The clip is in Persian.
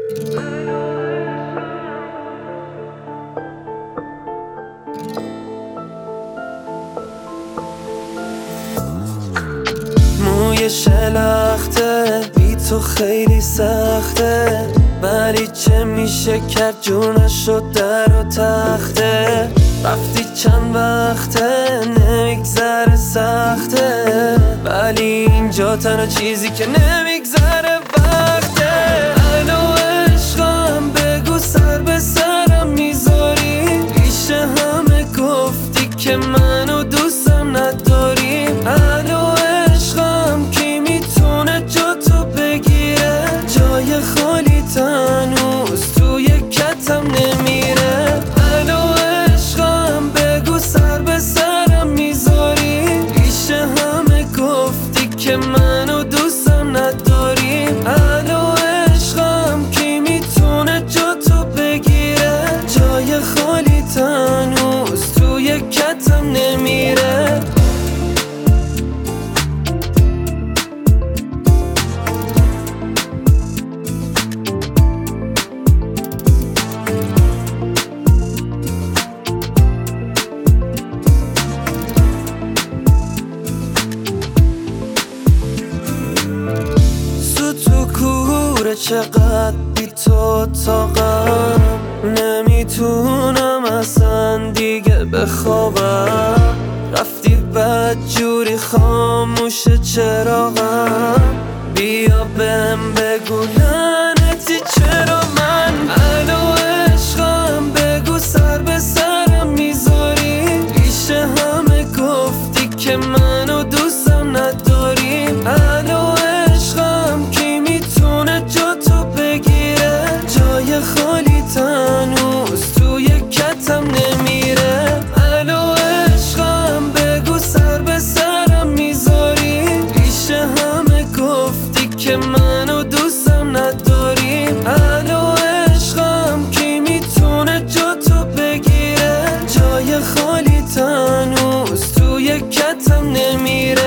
موی شلخته بی تو خیلی سخته، ولی چه میشه کرد جونشو در و تخته. رفتی چند وقته نمیگذره سخته، ولی اینجا تنها چیزی که نمیگذره وقته. الو عشقم بگو سر به سرم میذاری، پیش همه گفتی که منو دوستم نداری. الو عشقم کی میتونه جا تو بگیره، جای خالی هنوز توی کتم نمیره. الو عشقم بگو سر به سرم میذاری، پیش همه گفتی که منو دوستم نداری. الو عشقم کی میتونه جا تو بگیره، جای خالی هنوز توی کتم نمیره. چقدر بی تو تاقم، نمیتونم اصلا دیگه بخوابم. رفتی بدجوری خاموشه چراغم، بیا بهم بگو لعنتی چرا من. الو عشقم بگو سر به سرم میذاری، پیش همه گفتی که منو دوستم نداری. الو عشقم کی میتونه جا تو بگیره، جای خالی هنوز توی کتم نمیره. الو عشقم بگو سر به سرم میذاری، پیش همه گفتی که منو دوستم نداری. الو عشقم کی میتونه جا تو بگیره، جای خالی هنوز توی کتم نمیره.